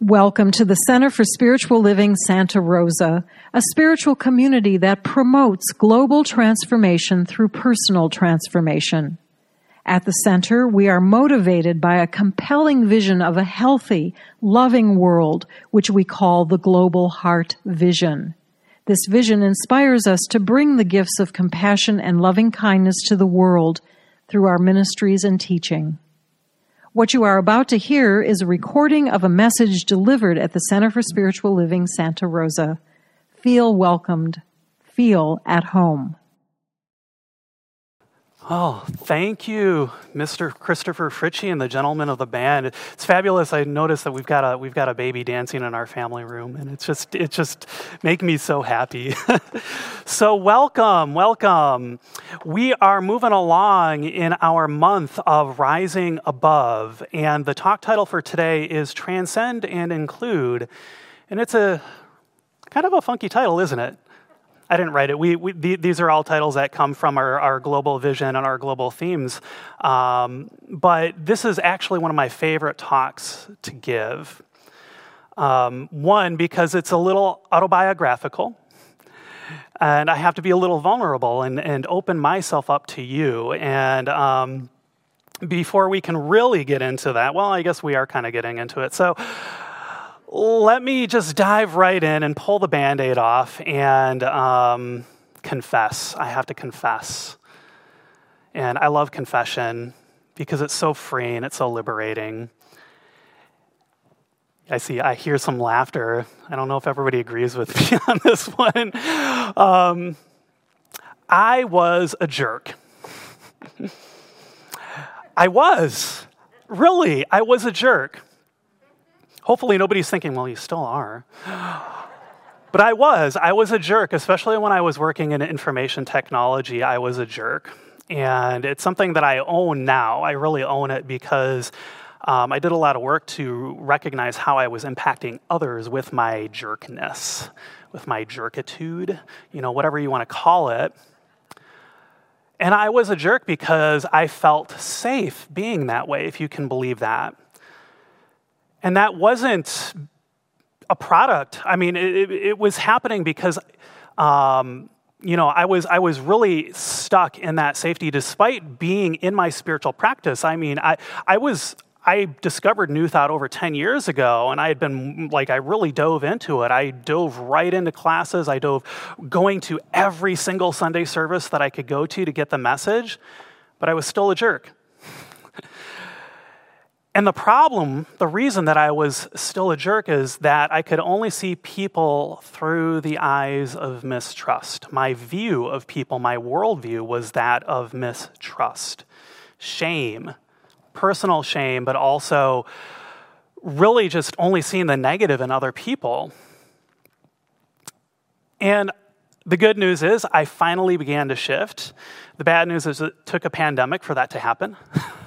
Welcome to the Center for Spiritual Living Santa Rosa, a spiritual community that promotes global transformation through personal transformation. At the center, we are motivated by a compelling vision of a healthy, loving world, which we call the Global Heart Vision. This vision inspires us to bring the gifts of compassion and loving kindness to the world through our ministries and teaching. What you are about to hear is a recording of a message delivered at the Center for Spiritual Living Santa Rosa. Feel welcomed. Feel at home. Oh, thank you, Mr. Christopher Fritchie and the gentlemen of the band. It's fabulous. I noticed that we've got a baby dancing in our family room, and it's just making me so happy. So welcome. We are moving along in our month of Rising Above, and the talk title for today is Transcend and Include, and it's a kind of a funky title, isn't it? I didn't write it. These are all titles that come from our global vision and our global themes. But this is actually one of my favorite talks to give. One, because it's a little autobiographical, and I have to be a little vulnerable and open myself up to you. And before we can really get into that, well, I guess we are kind of getting into it. So let me just dive right in and pull the Band-Aid off and confess. I have to confess. And I love confession because it's so freeing, it's so liberating. I hear some laughter. I don't know if everybody agrees with me on this one. I was a jerk. I was a jerk. Hopefully nobody's thinking, well, you still are. But I was a jerk, especially when I was working in information technology. I was a jerk. And it's something that I own now. I really own it because I did a lot of work to recognize how I was impacting others with my jerkness, with my jerkitude, whatever you want to call it. And I was a jerk because I felt safe being that way, if you can believe that. And that wasn't a product. I mean, it was happening because, I was really stuck in that safety despite being in my spiritual practice. I mean, I discovered New Thought over 10 years ago, and I had been, I really dove into it. I dove right into classes. I dove going to every single Sunday service that I could go to get the message, but I was still a jerk. And the reason that I was still a jerk is that I could only see people through the eyes of mistrust. My view of people, my worldview was that of mistrust. Shame, personal shame, but also really just only seeing the negative in other people. And the good news is I finally began to shift. The bad news is it took a pandemic for that to happen.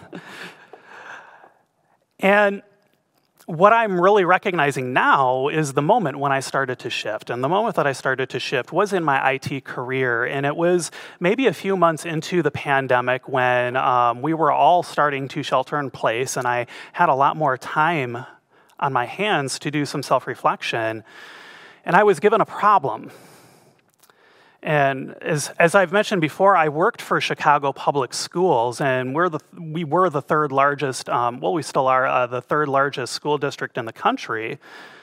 And what I'm really recognizing now is the moment when I started to shift. And the moment that I started to shift was in my IT career. And it was maybe a few months into the pandemic when we were all starting to shelter in place. And I had a lot more time on my hands to do some self-reflection. And I was given a problem. And as I've mentioned before, I worked for Chicago Public Schools, and we were the third largest, we still are the third largest school district in the country.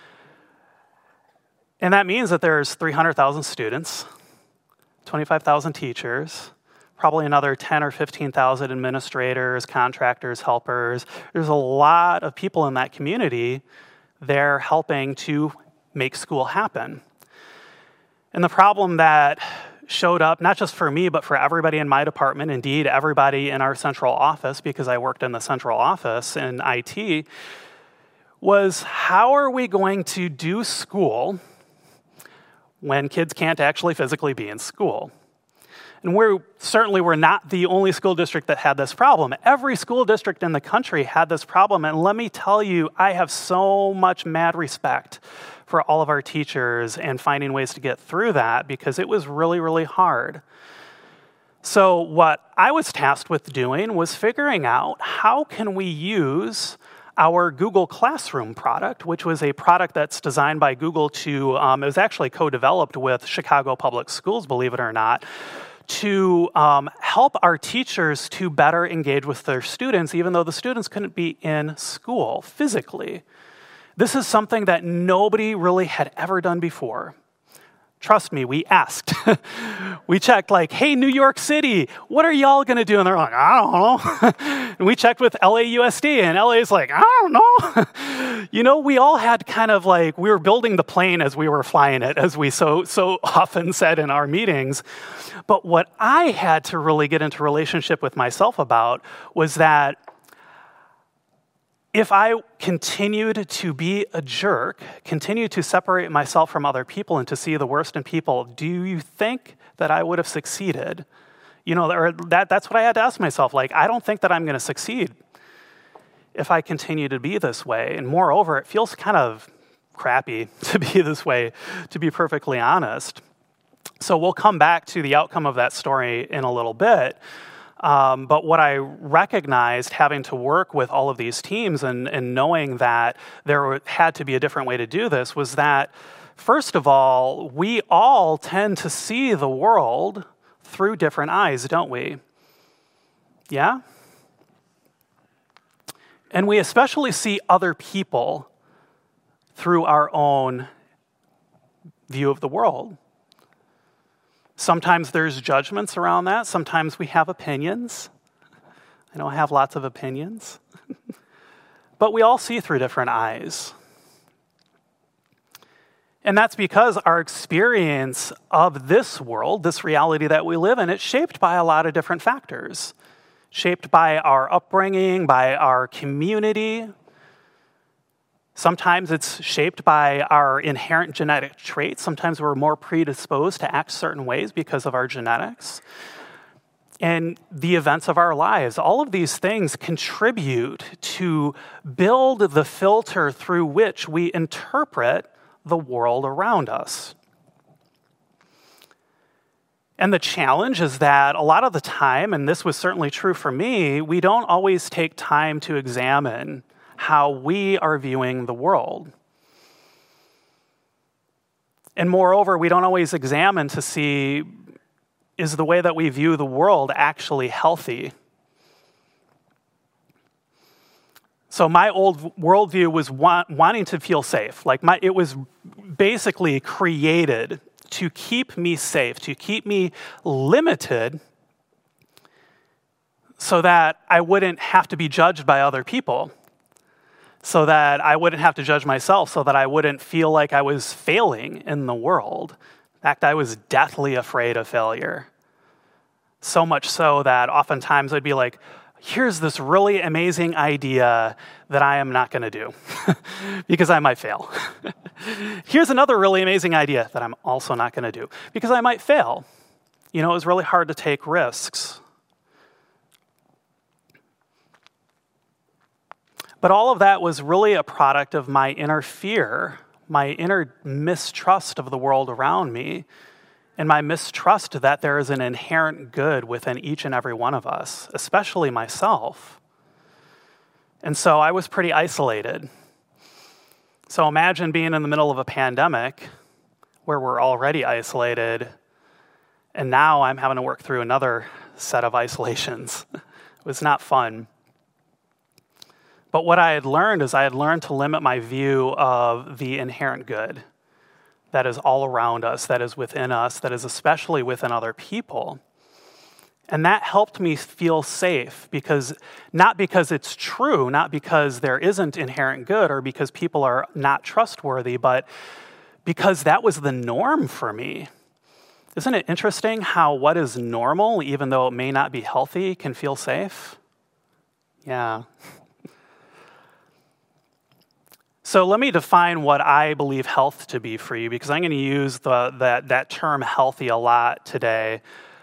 And that means that there's 300,000 students, 25,000 teachers, probably another 10 or 15,000 administrators, contractors, helpers. There's a lot of people in that community there helping to make school happen. And the problem that showed up, not just for me, but for everybody in my department, indeed everybody in our central office, because I worked in the central office in IT, was how are we going to do school when kids can't actually physically be in school? And we're not the only school district that had this problem. Every school district in the country had this problem. And let me tell you, I have so much mad respect for all of our teachers and finding ways to get through that because it was really, really hard. So what I was tasked with doing was figuring out how can we use our Google Classroom product, which was a product that's designed by Google to, it was actually co-developed with Chicago Public Schools, believe it or not, to help our teachers to better engage with their students, even though the students couldn't be in school physically. This is something that nobody really had ever done before. Trust me, we asked. We checked like, hey, New York City, what are y'all going to do? And they're like, I don't know. And we checked with LAUSD, and LA's like, I don't know. You know, we all had kind of like, we were building the plane as we were flying it, as we so often said in our meetings. But what I had to really get into relationship with myself about was that if I continued to be a jerk, continued to separate myself from other people and to see the worst in people, do you think that I would have succeeded? You know, or that's what I had to ask myself. Like, I don't think that I'm going to succeed if I continue to be this way. And moreover, it feels kind of crappy to be this way, to be perfectly honest. So we'll come back to the outcome of that story in a little bit. But what I recognized having to work with all of these teams and knowing that there had to be a different way to do this was that, first of all, we all tend to see the world through different eyes, don't we? Yeah? And we especially see other people through our own view of the world. Sometimes there's judgments around that. Sometimes we have opinions. I know I have lots of opinions. But we all see through different eyes. And that's because our experience of this world, this reality that we live in, it's shaped by a lot of different factors. Shaped by our upbringing, by our community. Sometimes it's shaped by our inherent genetic traits. Sometimes we're more predisposed to act certain ways because of our genetics. And the events of our lives, all of these things contribute to build the filter through which we interpret the world around us. And the challenge is that a lot of the time, and this was certainly true for me, we don't always take time to examine how we are viewing the world. And moreover, we don't always examine to see, is the way that we view the world actually healthy? So my old worldview was wanting to feel safe. It was basically created to keep me safe, to keep me limited so that I wouldn't have to be judged by other people. So that I wouldn't have to judge myself, so that I wouldn't feel like I was failing in the world. In fact, I was deathly afraid of failure. So much so that oftentimes I'd be like, here's this really amazing idea that I am not going to do because I might fail. Here's another really amazing idea that I'm also not going to do because I might fail. You know, it was really hard to take risks. But all of that was really a product of my inner fear, my inner mistrust of the world around me, and my mistrust that there is an inherent good within each and every one of us, especially myself. And so I was pretty isolated. So imagine being in the middle of a pandemic where we're already isolated, and now I'm having to work through another set of isolations. It was not fun. But what I had learned is I had learned to limit my view of the inherent good that is all around us, that is within us, that is especially within other people. And that helped me feel safe not because it's true, not because there isn't inherent good or because people are not trustworthy, but because that was the norm for me. Isn't it interesting how what is normal, even though it may not be healthy, can feel safe? Yeah. So let me define what I believe health to be for you, because I'm going to use that term healthy a lot today.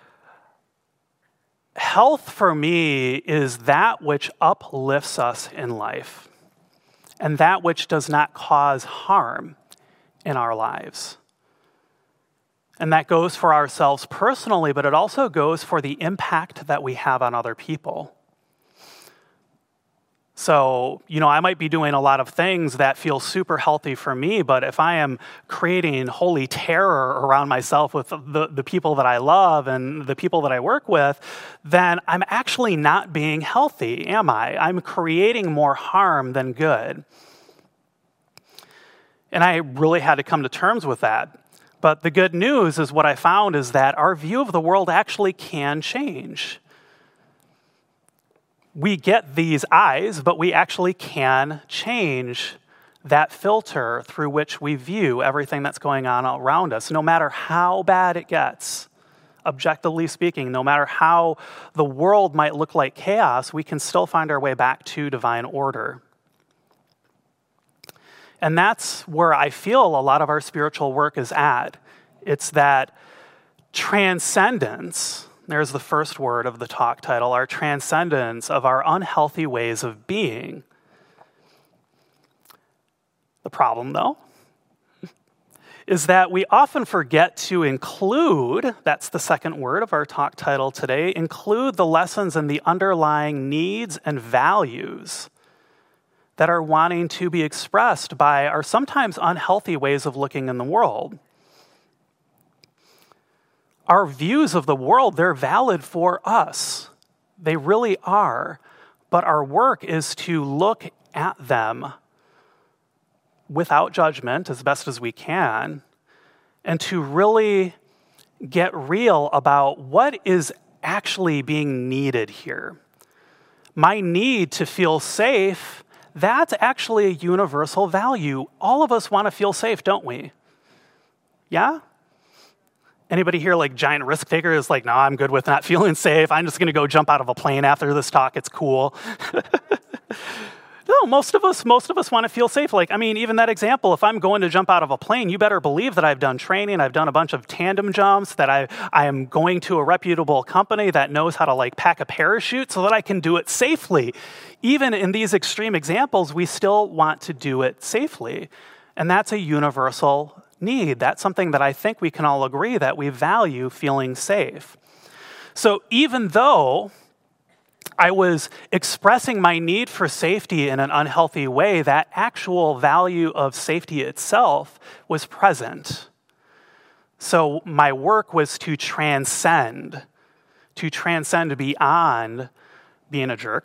Health for me is that which uplifts us in life and that which does not cause harm in our lives. And that goes for ourselves personally, but it also goes for the impact that we have on other people. So, I might be doing a lot of things that feel super healthy for me, but if I am creating holy terror around myself with the people that I love and the people that I work with, then I'm actually not being healthy, am I? I'm creating more harm than good. And I really had to come to terms with that. But the good news is what I found is that our view of the world actually can change. We get these eyes, but we actually can change that filter through which we view everything that's going on around us, no matter how bad it gets. Objectively speaking, no matter how the world might look like chaos, we can still find our way back to divine order. And that's where I feel a lot of our spiritual work is at. It's that transcendence. There's the first word of the talk title, our transcendence of our unhealthy ways of being. The problem, though, is that we often forget to include, that's the second word of our talk title today, include the lessons and the underlying needs and values that are wanting to be expressed by our sometimes unhealthy ways of looking in the world. Our views of the world, they're valid for us. They really are. But our work is to look at them without judgment as best as we can, and to really get real about what is actually being needed here. My need to feel safe, that's actually a universal value. All of us want to feel safe, don't we? Yeah? Anybody here like giant risk taker is like, no, I'm good with not feeling safe. I'm just going to go jump out of a plane after this talk. It's cool. No, most of us want to feel safe. Even that example, if I'm going to jump out of a plane, you better believe that I've done training. I've done a bunch of tandem jumps, that I am going to a reputable company that knows how to pack a parachute so that I can do it safely. Even in these extreme examples, we still want to do it safely. And that's a universal need. That's something that I think we can all agree that we value feeling safe. So even though I was expressing my need for safety in an unhealthy way, that actual value of safety itself was present. So my work was to transcend beyond being a jerk,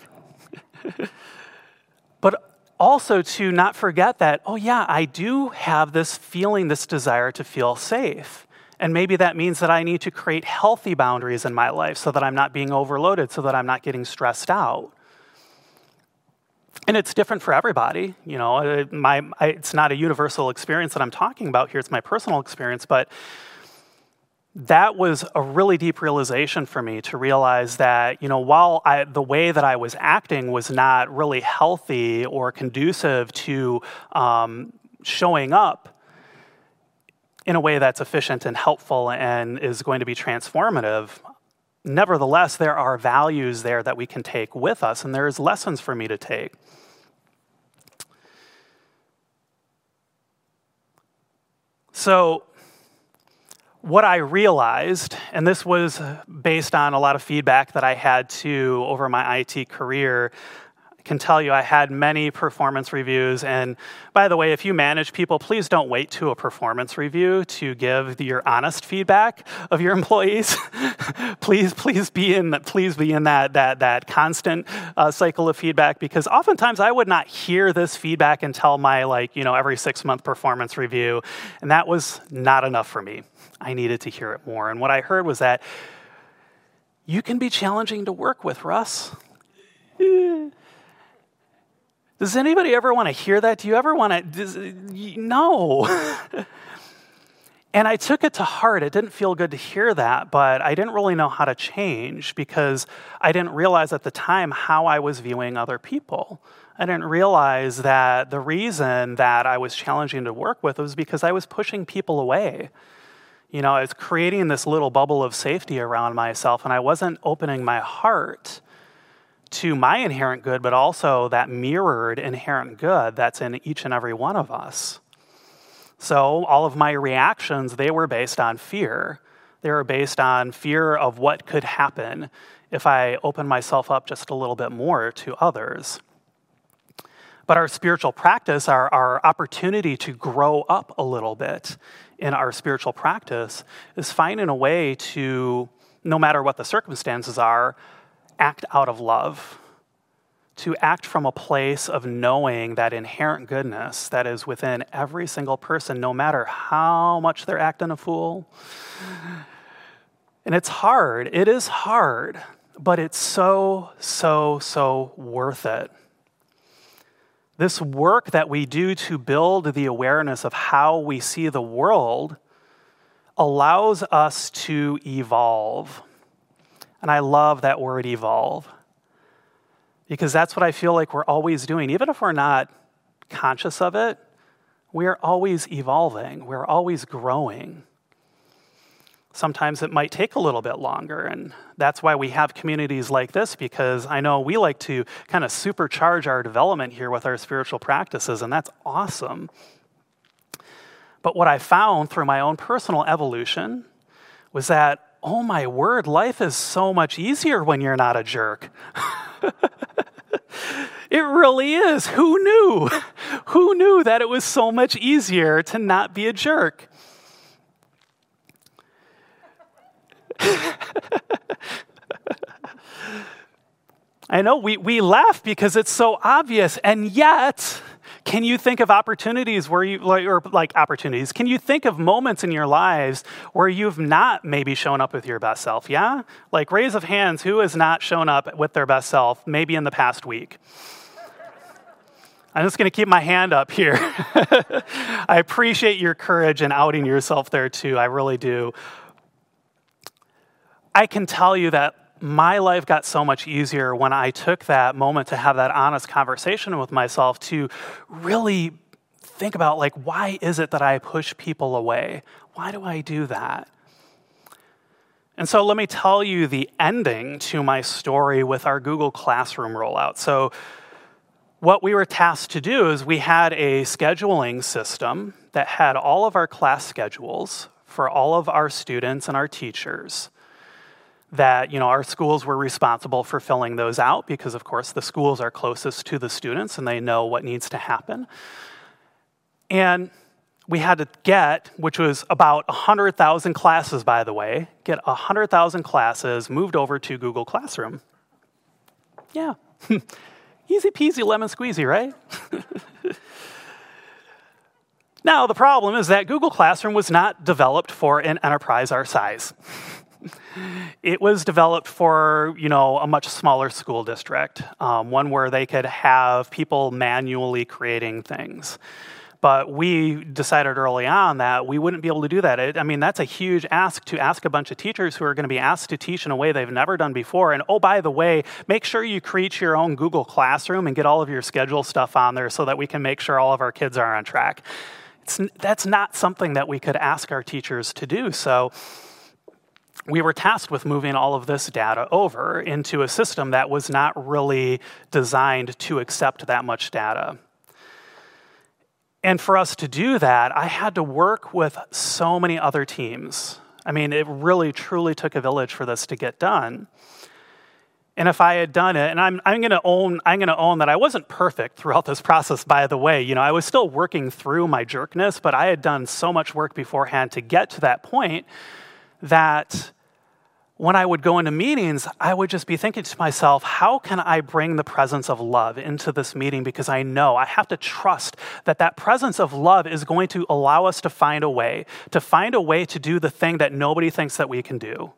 but also to not forget that, I do have this feeling, this desire to feel safe. And maybe that means that I need to create healthy boundaries in my life so that I'm not being overloaded, so that I'm not getting stressed out. And it's different for everybody. It's not a universal experience that I'm talking about here. It's my personal experience, but that was a really deep realization for me to realize that, while the way that I was acting was not really healthy or conducive to showing up in a way that's efficient and helpful and is going to be transformative, nevertheless, there are values there that we can take with us, and there's lessons for me to take. So, what I realized, and this was based on a lot of feedback that I had over my IT career, I can tell you I had many performance reviews. And by the way, if you manage people, please don't wait to a performance review to give your honest feedback of your employees. please be in that constant cycle of feedback, because oftentimes I would not hear this feedback until my every 6-month performance review, and that was not enough for me. I needed to hear it more. And what I heard was that you can be challenging to work with, Russ. Does anybody ever want to hear that? Do you ever want to? No. And I took it to heart. It didn't feel good to hear that, but I didn't really know how to change because I didn't realize at the time how I was viewing other people. I didn't realize that the reason that I was challenging to work with was because I was pushing people away. I was creating this little bubble of safety around myself, and I wasn't opening my heart to my inherent good, but also that mirrored inherent good that's in each and every one of us. So all of my reactions, they were based on fear. They were based on fear of what could happen if I opened myself up just a little bit more to others. But our spiritual practice, our opportunity to grow up a little bit in our spiritual practice is finding a way to, no matter what the circumstances are, act out of love, to act from a place of knowing that inherent goodness that is within every single person, no matter how much they're acting a fool. And it's hard. It is hard, but it's so worth it. This work that we do to build the awareness of how we see the world allows us to evolve. And I love that word evolve, because that's what I feel like we're always doing. Even if we're not conscious of it, we are always evolving. We're always growing. Sometimes it might take a little bit longer, and that's why we have communities like this, because I know we like to kind of supercharge our development here with our spiritual practices, and that's awesome. But what I found through my own personal evolution was that, oh my word, life is so much easier when you're not a jerk. It really is. Who knew? Who knew that it was so much easier to not be a jerk? I know we laugh because it's so obvious, and yet, can you think of opportunities where you, opportunities, can you think of moments in your lives where you've not maybe shown up with your best self, yeah? Like, raise of hands, who has not shown up with their best self, maybe in the past week? I'm just going to keep my hand up here. I appreciate your courage in outing yourself there too, I really do. I can tell you that my life got so much easier when I took that moment to have that honest conversation with myself, to really think about, like, why is it that I push people away? Why do I do that? And so let me tell you the ending to my story with our Google Classroom rollout. So what we were tasked to do is we had a scheduling system that had all of our class schedules for all of our students and our teachers, that, our schools were responsible for filling those out, because of course the schools are closest to the students and they know what needs to happen. And we had to get, which was about 100,000 classes, by the way, get 100,000 classes moved over to Google Classroom. Yeah, easy peasy lemon squeezy, right? Now, the problem is that Google Classroom was not developed for an enterprise our size. It was developed for, a much smaller school district, one where they could have people manually creating things. But we decided early on that we wouldn't be able to do that. That's a huge ask to ask a bunch of teachers who are going to be asked to teach in a way they've never done before. And oh, by the way, make sure you create your own Google Classroom and get all of your schedule stuff on there so that we can make sure all of our kids are on track. That's not something that we could ask our teachers to do. So we were tasked with moving all of this data over into a system that was not really designed to accept that much data. And for us to do that, I had to work with so many other teams. It really, truly took a village for this to get done. And if I had done it, and I'm going to own that I wasn't perfect throughout this process, by the way. I was still working through my jerkness, but I had done so much work beforehand to get to that point that when I would go into meetings, I would just be thinking to myself, how can I bring the presence of love into this meeting? Because I know I have to trust that presence of love is going to allow us to find a way to do the thing that nobody thinks that we can do.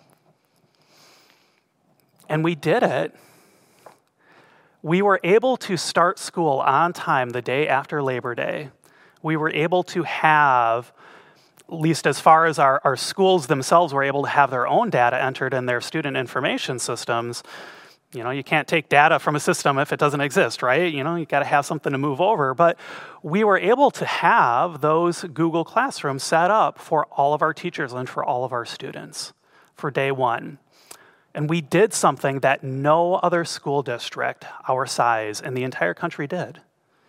And we did it. We were able to start school on time the day after Labor Day. We were able to have, at least as far as our schools themselves were able to have their own data entered in their student information systems. You can't take data from a system if it doesn't exist, right? You got to have something to move over. But we were able to have those Google Classrooms set up for all of our teachers and for all of our students for day one. And we did something that no other school district our size in the entire country did.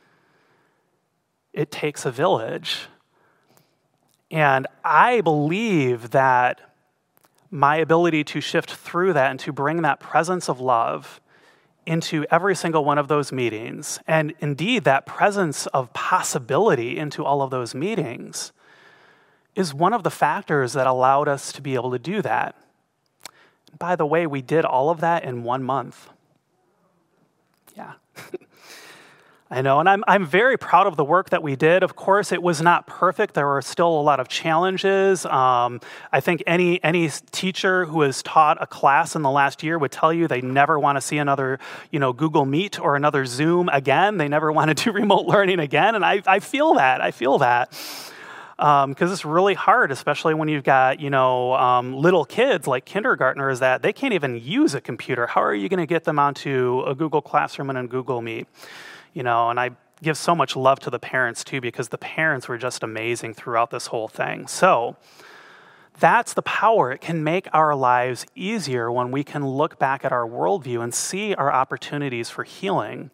It takes a village. And I believe that my ability to shift through that and to bring that presence of love into every single one of those meetings, and indeed that presence of possibility into all of those meetings, is one of the factors that allowed us to be able to do that. By the way, we did all of that in 1 month. Yeah. I know, and I'm very proud of the work that we did. Of course, it was not perfect. There were still a lot of challenges. I think any teacher who has taught a class in the last year would tell you they never want to see another, Google Meet or another Zoom again. They never want to do remote learning again, and I feel that. Because it's really hard, especially when you've got, little kids like kindergartners that they can't even use a computer. How are you going to get them onto a Google Classroom and a Google Meet? And I give so much love to the parents too, because the parents were just amazing throughout this whole thing. So that's the power. It can make our lives easier when we can look back at our worldview and see our opportunities for healing.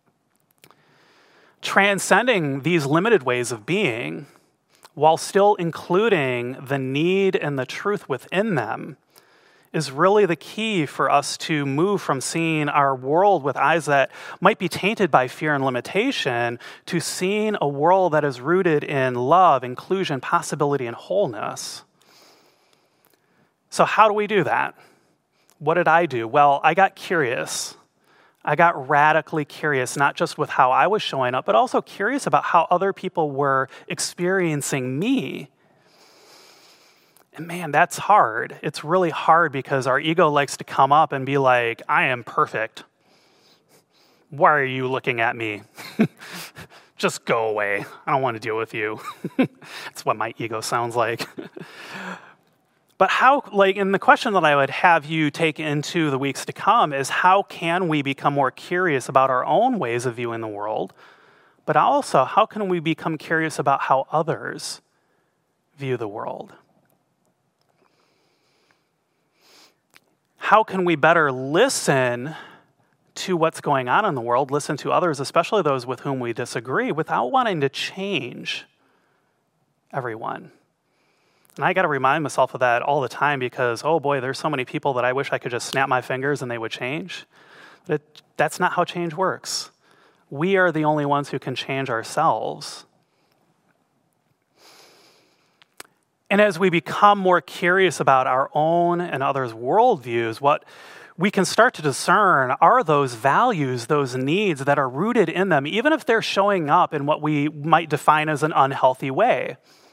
Transcending these limited ways of being, while still including the need and the truth within them, is really the key for us to move from seeing our world with eyes that might be tainted by fear and limitation to seeing a world that is rooted in love, inclusion, possibility, and wholeness. So how do we do that? What did I do? Well, I got curious. I got radically curious, not just with how I was showing up, but also curious about how other people were experiencing me. And man, that's hard. It's really hard because our ego likes to come up and be like, I am perfect. Why are you looking at me? Just go away. I don't want to deal with you. That's what my ego sounds like. But and the question that I would have you take into the weeks to come is, how can we become more curious about our own ways of viewing the world? But also, how can we become curious about how others view the world? How can we better listen to what's going on in the world, listen to others, especially those with whom we disagree, without wanting to change everyone? And I got to remind myself of that all the time because, oh boy, there's so many people that I wish I could just snap my fingers and they would change. But that's not how change works. We are the only ones who can change ourselves. And as we become more curious about our own and others' worldviews, what we can start to discern are those values, those needs that are rooted in them, even if they're showing up in what we might define as an unhealthy way.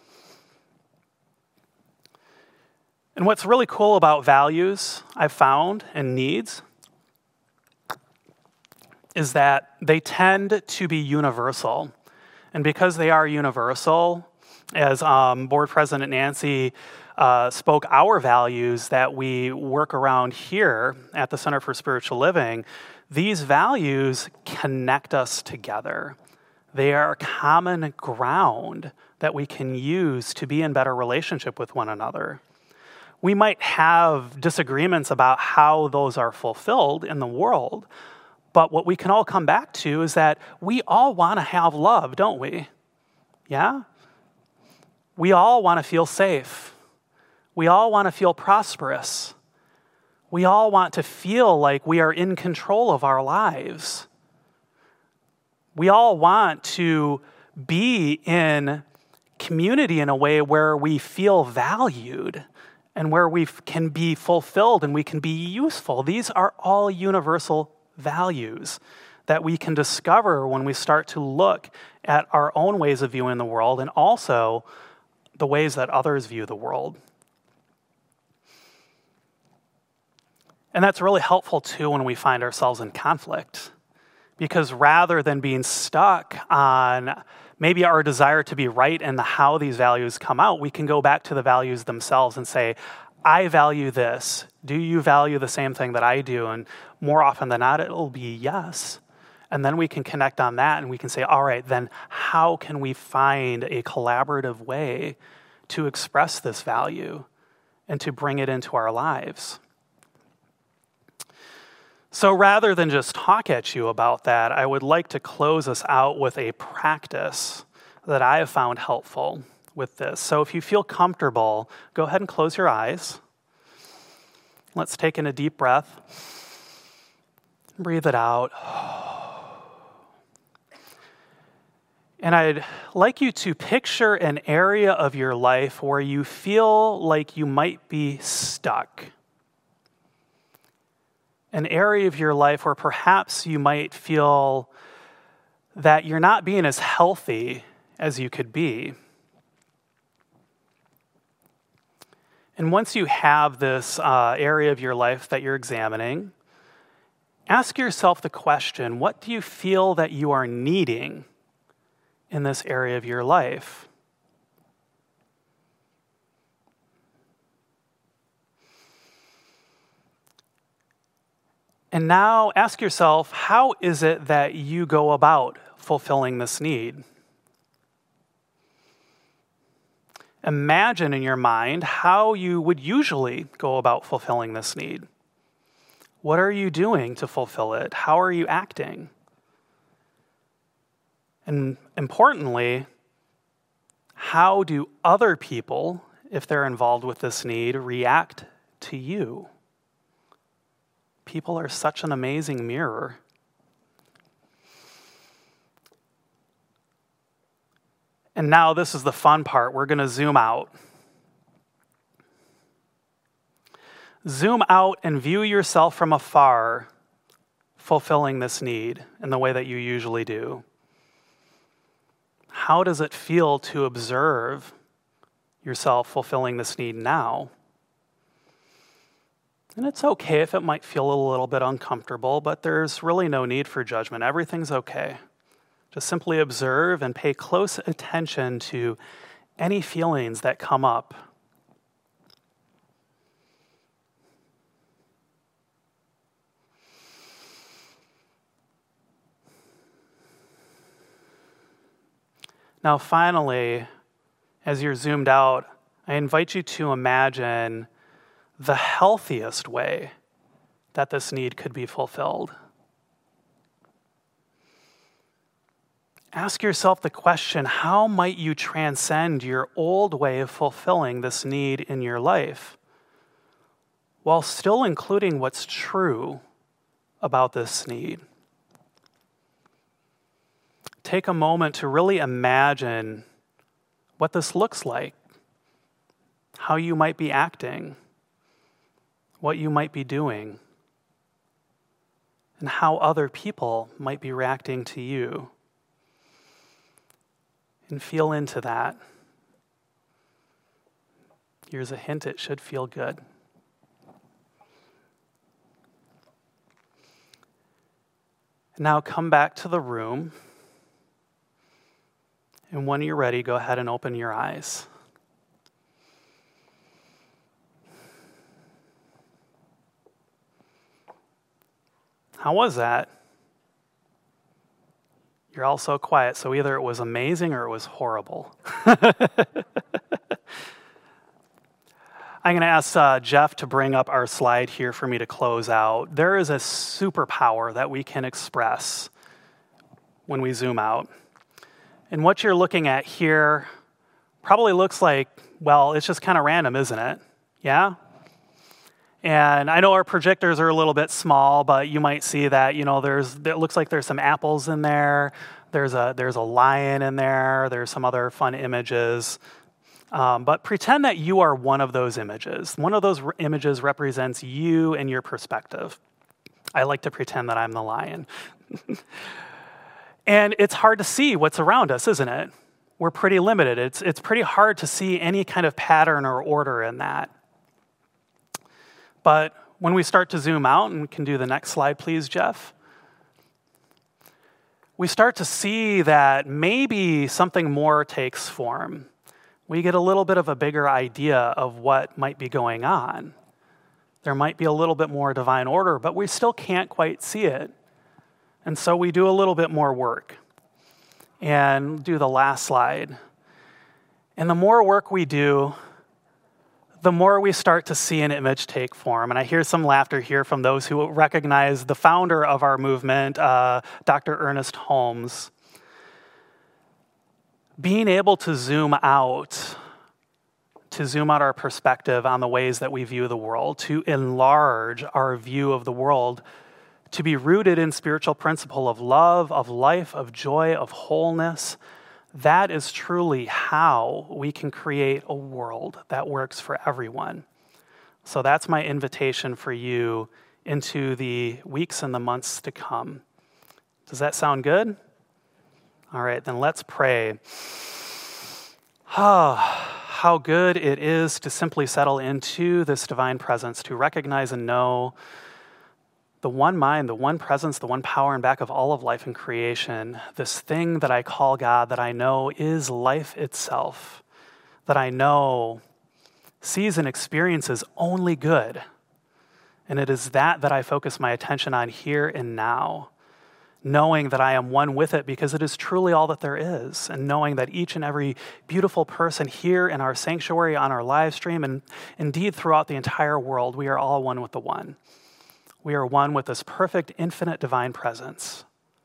And what's really cool about values, I've found, and needs, is that they tend to be universal. And because they are universal, as Board President Nancy spoke our values that we work around here at the Center for Spiritual Living, these values connect us together. They are common ground that we can use to be in better relationship with one another. We might have disagreements about how those are fulfilled in the world, but what we can all come back to is that we all want to have love, don't we? Yeah? We all want to feel safe. We all want to feel prosperous. We all want to feel like we are in control of our lives. We all want to be in community in a way where we feel valued and where we can be fulfilled and we can be useful. These are all universal values that we can discover when we start to look at our own ways of viewing the world and also the ways that others view the world. And that's really helpful too when we find ourselves in conflict, because rather than being stuck on maybe our desire to be right and how these values come out, we can go back to the values themselves and say, I value this. Do you value the same thing that I do? And more often than not, it'll be yes. And then we can connect on that and we can say, all right, then how can we find a collaborative way to express this value and to bring it into our lives? So rather than just talk at you about that, I would like to close us out with a practice that I have found helpful with this. So if you feel comfortable, go ahead and close your eyes. Let's take in a deep breath. Breathe it out. And I'd like you to picture an area of your life where you feel like you might be stuck. An area of your life where perhaps you might feel that you're not being as healthy as you could be. And once you have this area of your life that you're examining, ask yourself the question, what do you feel that you are needing in this area of your life? And now ask yourself, how is it that you go about fulfilling this need? Imagine in your mind how you would usually go about fulfilling this need. What are you doing to fulfill it? How are you acting? And importantly, how do other people, if they're involved with this need, react to you? People are such an amazing mirror. And now this is the fun part. We're going to zoom out. Zoom out and view yourself from afar, fulfilling this need in the way that you usually do. How does it feel to observe yourself fulfilling this need now? And it's okay if it might feel a little bit uncomfortable, but there's really no need for judgment. Everything's okay. Just simply observe and pay close attention to any feelings that come up. Now, finally, as you're zoomed out, I invite you to imagine the healthiest way that this need could be fulfilled. Ask yourself the question, how might you transcend your old way of fulfilling this need in your life while still including what's true about this need? Take a moment to really imagine what this looks like, how you might be acting, what you might be doing, and how other people might be reacting to you. And feel into that. Here's a hint, it should feel good. Now come back to the room. And when you're ready, go ahead and open your eyes. How was that? You're all so quiet, so either it was amazing or it was horrible. I'm going to ask Jeff to bring up our slide here for me to close out. There is a superpower that we can express when we zoom out. And what you're looking at here probably looks like, well, it's just kind of random, isn't it? Yeah? And I know our projectors are a little bit small, but you might see that, it looks like there's some apples in there. There's a lion in there. There's some other fun images. But pretend that you are one of those images. One of those images represents you and your perspective. I like to pretend that I'm the lion. And it's hard to see what's around us, isn't it? We're pretty limited. It's pretty hard to see any kind of pattern or order in that. But when we start to zoom out, and we can do the next slide, please, Jeff, we start to see that maybe something more takes form. We get a little bit of a bigger idea of what might be going on. There might be a little bit more divine order, but we still can't quite see it. And so we do a little bit more work. And do the last slide. And the more work we do, the more we start to see an image take form. And I hear some laughter here from those who recognize the founder of our movement, Dr. Ernest Holmes. Being able to zoom out our perspective on the ways that we view the world, to enlarge our view of the world, to be rooted in spiritual principle of love, of life, of joy, of wholeness. That is truly how we can create a world that works for everyone. So that's my invitation for you into the weeks and the months to come. Does that sound good? All right, then let's pray. How good it is to simply settle into this divine presence, to recognize and know the one mind, the one presence, the one power and back of all of life and creation, this thing that I call God, that I know is life itself, that I know sees and experiences only good. And it is that I focus my attention on here and now, knowing that I am one with it because it is truly all that there is, and knowing that each and every beautiful person here in our sanctuary, on our live stream, and indeed throughout the entire world, we are all one with the one. We are one with this perfect, infinite, divine presence.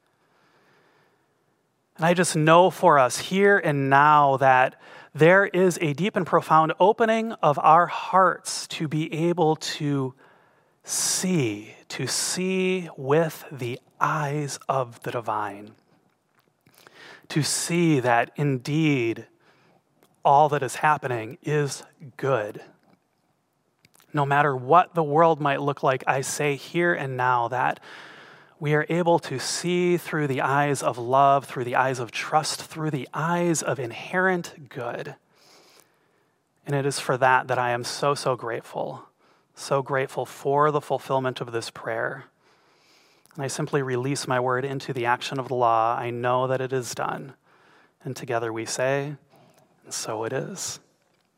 And I just know for us here and now that there is a deep and profound opening of our hearts to be able to see with the eyes of the divine. To see that indeed all that is happening is good. No matter what the world might look like, I say here and now that we are able to see through the eyes of love, through the eyes of trust, through the eyes of inherent good. And it is for that I am so grateful for the fulfillment of this prayer. And I simply release my word into the action of the law. I know that it is done. And together we say, and so it is.